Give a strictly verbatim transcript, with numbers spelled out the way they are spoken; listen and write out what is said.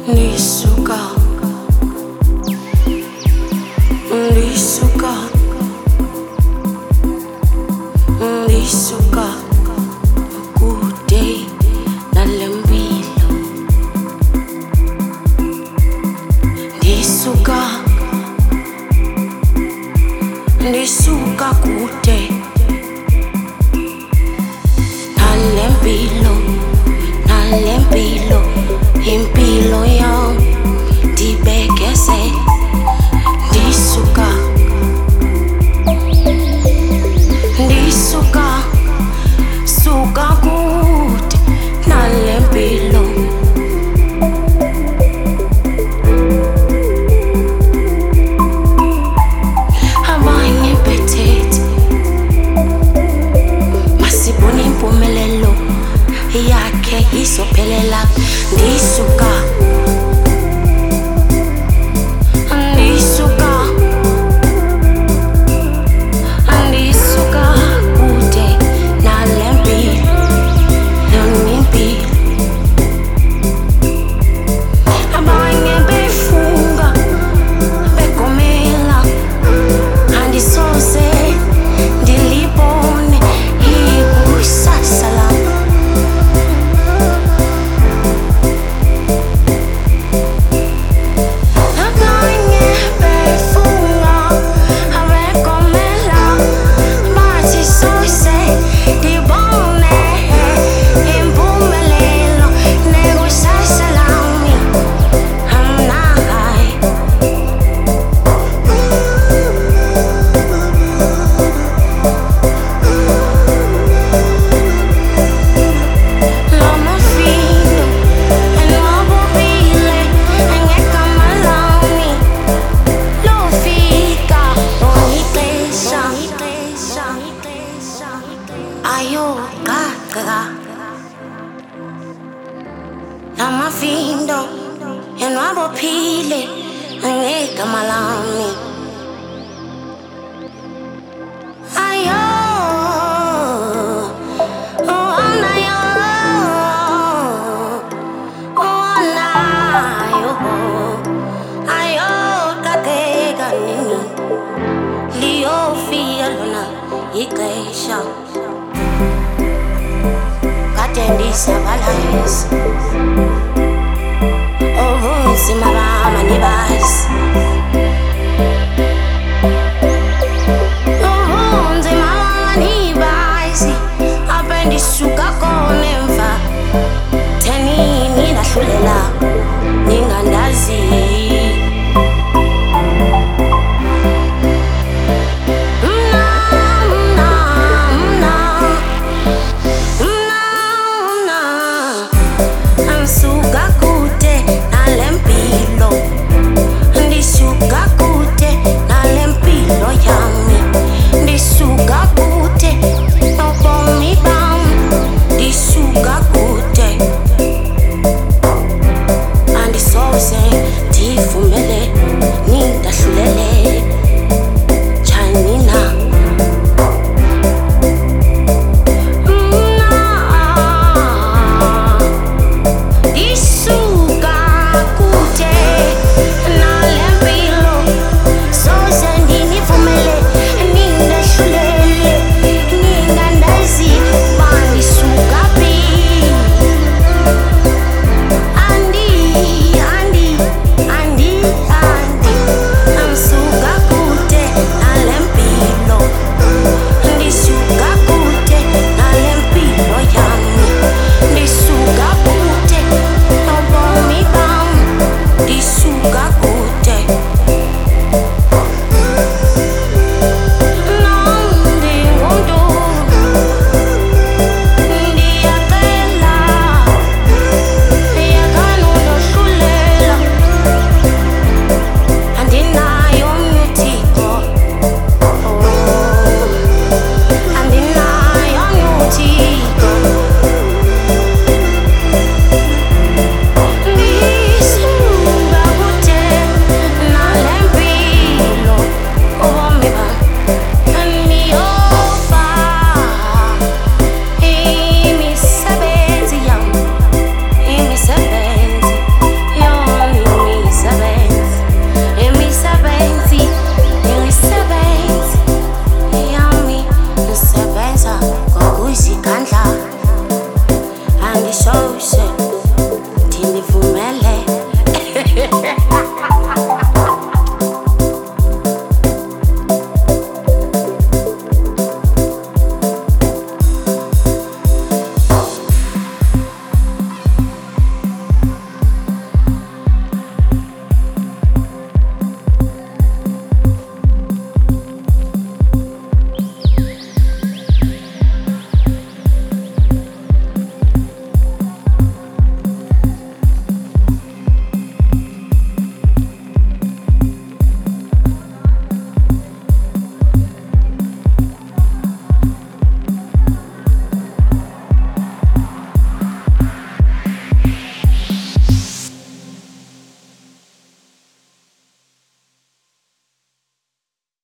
Ndisuka, ndisuka, ndisuka kude nalempilo. Ndisuka, ndisuka kude nalempilo, nalempilo, impilo yami ndibekeze. Ndisuka, ndisuka, suka kude nalempilo. Abanye bethethe masibone impumelelo yakhe izophelela. Ndisuka, ndisuka, ndisuka kude nalempilo, yongimpilo. Abanye befunga begomela, andisoze ndilibone ikusasa lami. Abanye befunga begomela, bathi soze ndibone impumelelo nekusasa lami. Amnayi lomafino enwabobile engegama lami lofika ongixesha ayoqaqa. Lamafindo enwabophile engegama lami ayo. Oh, anayo, oh, anayo, ayo qaqeka nini liyofika lona ixesha kade ndisabalisa ubunzima bami andibazi. Ubunzima bami andibazi, apho ndisuka khona emva thenini ndahlulela ningandazi. Mna, mna, mna, mna, mna, andisuka kude nalempilo, ndisuka kude nalempilo yami, ndisuka kude nobomi bami, ndisuka kude andisoze ndivumele